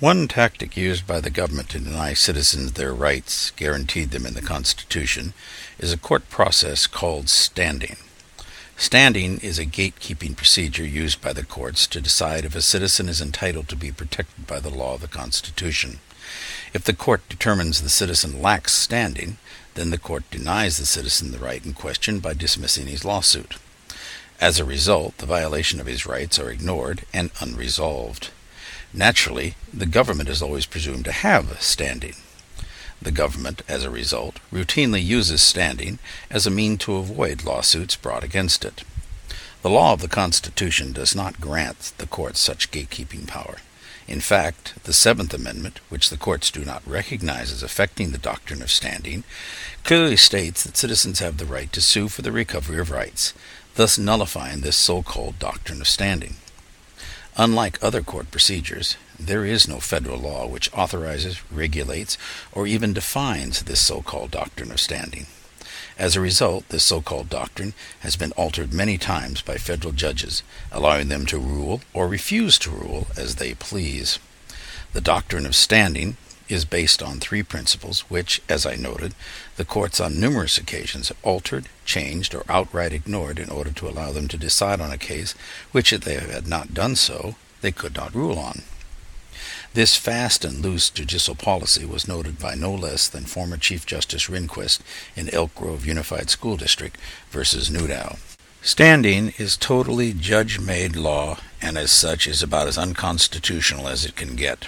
One tactic used by the government to deny citizens their rights guaranteed them in the Constitution is a court process called standing. Standing is a gatekeeping procedure used by the courts to decide if a citizen is entitled to be protected by the law of the Constitution. If the court determines the citizen lacks standing, then the court denies the citizen the right in question by dismissing his lawsuit. As a result, the violation of his rights are ignored and unresolved. Naturally, the government is always presumed to have standing. The government, as a result, routinely uses standing as a means to avoid lawsuits brought against it. The law of the Constitution does not grant the courts such gatekeeping power. In fact, the Seventh Amendment, which the courts do not recognize as affecting the doctrine of standing, clearly states that citizens have the right to sue for the recovery of rights, thus nullifying this so-called doctrine of standing. Unlike other court procedures, there is no federal law which authorizes, regulates, or even defines this so-called doctrine of standing. As a result, this so-called doctrine has been altered many times by federal judges, allowing them to rule or refuse to rule as they please. The doctrine of standing is based on three principles which, as I noted, the courts on numerous occasions have altered, changed, or outright ignored in order to allow them to decide on a case which, if they had not done so, they could not rule on. This fast and loose judicial policy was noted by no less than former Chief Justice Rehnquist in Elk Grove Unified School District versus Newdow. Standing is totally judge-made law and as such is about as unconstitutional as it can get.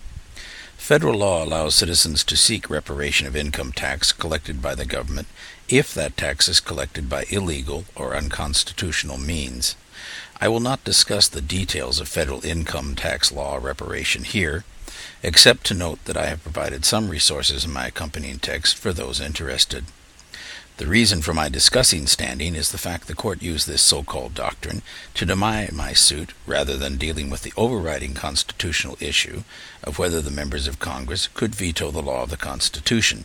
Federal law allows citizens to seek reparation of income tax collected by the government if that tax is collected by illegal or unconstitutional means. I will not discuss the details of federal income tax law reparation here, except to note that I have provided some resources in my accompanying text for those interested. The reason for my discussing standing is the fact the court used this so-called doctrine to deny my suit rather than dealing with the overriding constitutional issue of whether the members of Congress could veto the law of the Constitution.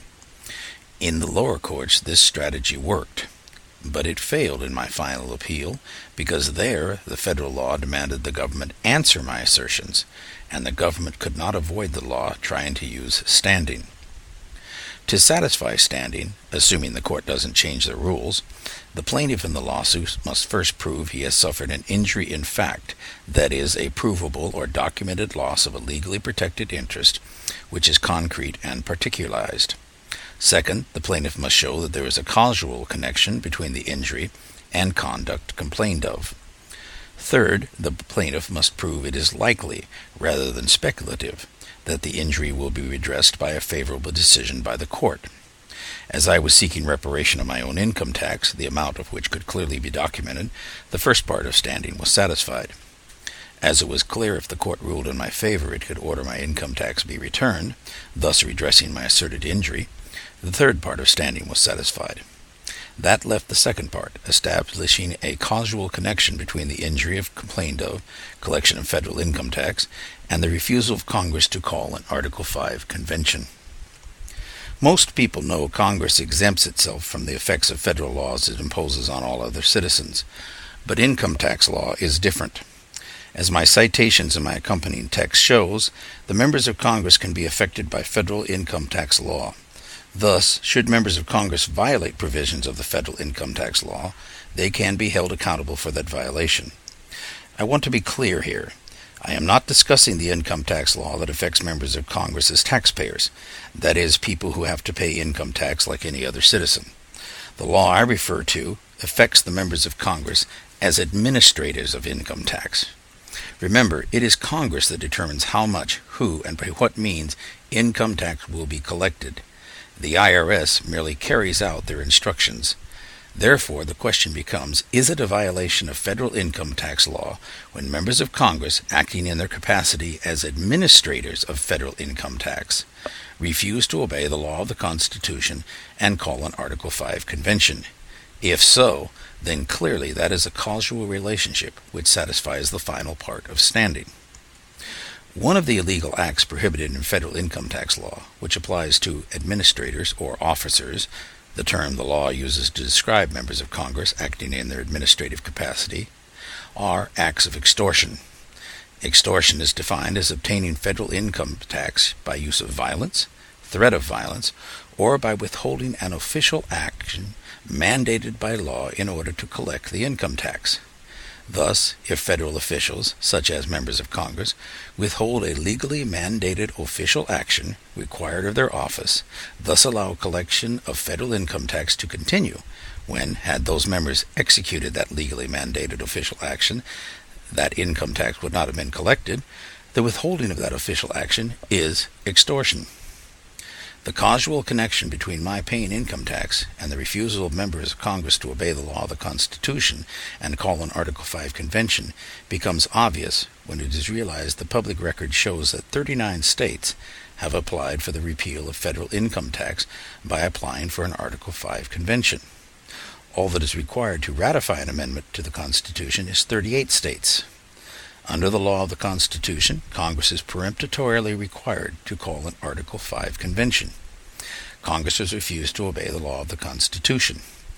In the lower courts, this strategy worked, but it failed in my final appeal because there the federal law demanded the government answer my assertions, and the government could not avoid the law trying to use standing. To satisfy standing, assuming the court doesn't change the rules, the plaintiff in the lawsuit must first prove he has suffered an injury in fact, that is, a provable or documented loss of a legally protected interest, which is concrete and particularized. Second, the plaintiff must show that there is a causal connection between the injury and conduct complained of. Third, the plaintiff must prove it is likely, rather than speculative, that the injury will be redressed by a favorable decision by the court. As I was seeking reparation of my own income tax, the amount of which could clearly be documented, the first part of standing was satisfied. As it was clear if the court ruled in my favor it could order my income tax be returned, thus redressing my asserted injury, the third part of standing was satisfied. That left the second part, establishing a causal connection between the injury complained of, collection of federal income tax, and the refusal of Congress to call an Article 5 convention. Most people know Congress exempts itself from the effects of federal laws it imposes on all other citizens, but income tax law is different. As my citations in my accompanying text shows, the members of Congress can be affected by federal income tax law. Thus, should members of Congress violate provisions of the federal income tax law, they can be held accountable for that violation. I want to be clear here. I am not discussing the income tax law that affects members of Congress as taxpayers, that is, people who have to pay income tax like any other citizen. The law I refer to affects the members of Congress as administrators of income tax. Remember, it is Congress that determines how much, who, and by what means income tax will be collected. The IRS merely carries out their instructions. Therefore, the question becomes, is it a violation of federal income tax law when members of Congress, acting in their capacity as administrators of federal income tax, refuse to obey the law of the Constitution and call an Article 5 convention? If so, then clearly that is a causal relationship which satisfies the final part of standing. One of the illegal acts prohibited in federal income tax law, which applies to administrators or officers, the term the law uses to describe members of Congress acting in their administrative capacity, are acts of extortion. Extortion is defined as obtaining federal income tax by use of violence, threat of violence, or by withholding an official action mandated by law in order to collect the income tax. Thus, if federal officials, such as members of Congress, withhold a legally mandated official action required of their office, thus allow collection of federal income tax to continue, when, had those members executed that legally mandated official action, that income tax would not have been collected, the withholding of that official action is extortion. The causal connection between my paying income tax and the refusal of members of Congress to obey the law of the Constitution and call an Article 5 convention becomes obvious when it is realized the public record shows that 39 states have applied for the repeal of federal income tax by applying for an Article 5 convention. All that is required to ratify an amendment to the Constitution is 38 states. Under the law of the Constitution, Congress is peremptorily required to call an Article 5 convention. Congress has refused to obey the law of the Constitution.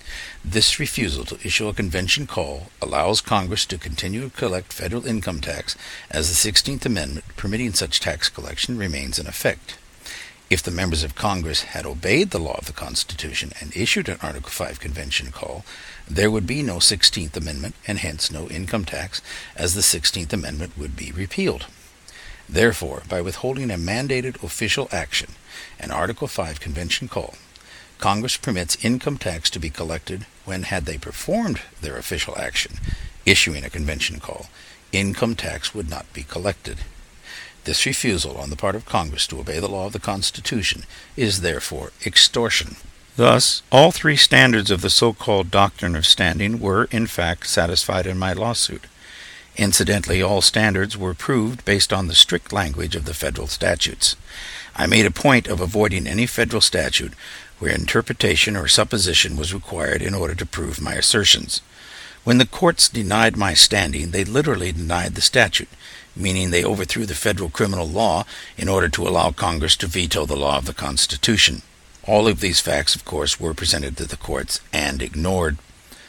This refusal to issue a convention call allows Congress to continue to collect federal income tax as the 16th Amendment permitting such tax collection remains in effect. If the members of Congress had obeyed the law of the Constitution and issued an Article 5 convention call, there would be no 16th Amendment and hence no income tax, as the 16th Amendment would be repealed. Therefore, by withholding a mandated official action, an Article 5 convention call, Congress permits income tax to be collected when, had they performed their official action, issuing a convention call, income tax would not be collected. This refusal on the part of Congress to obey the law of the Constitution is therefore extortion. Thus, all three standards of the so-called doctrine of standing were, in fact, satisfied in my lawsuit. Incidentally, all standards were proved based on the strict language of the federal statutes. I made a point of avoiding any federal statute where interpretation or supposition was required in order to prove my assertions. When the courts denied my standing, they literally denied the statute, meaning they overthrew the federal criminal law in order to allow Congress to veto the law of the Constitution. All of these facts, of course, were presented to the courts and ignored.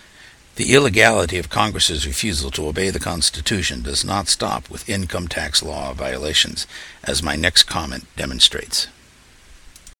The illegality of Congress's refusal to obey the Constitution does not stop with income tax law violations, as my next comment demonstrates.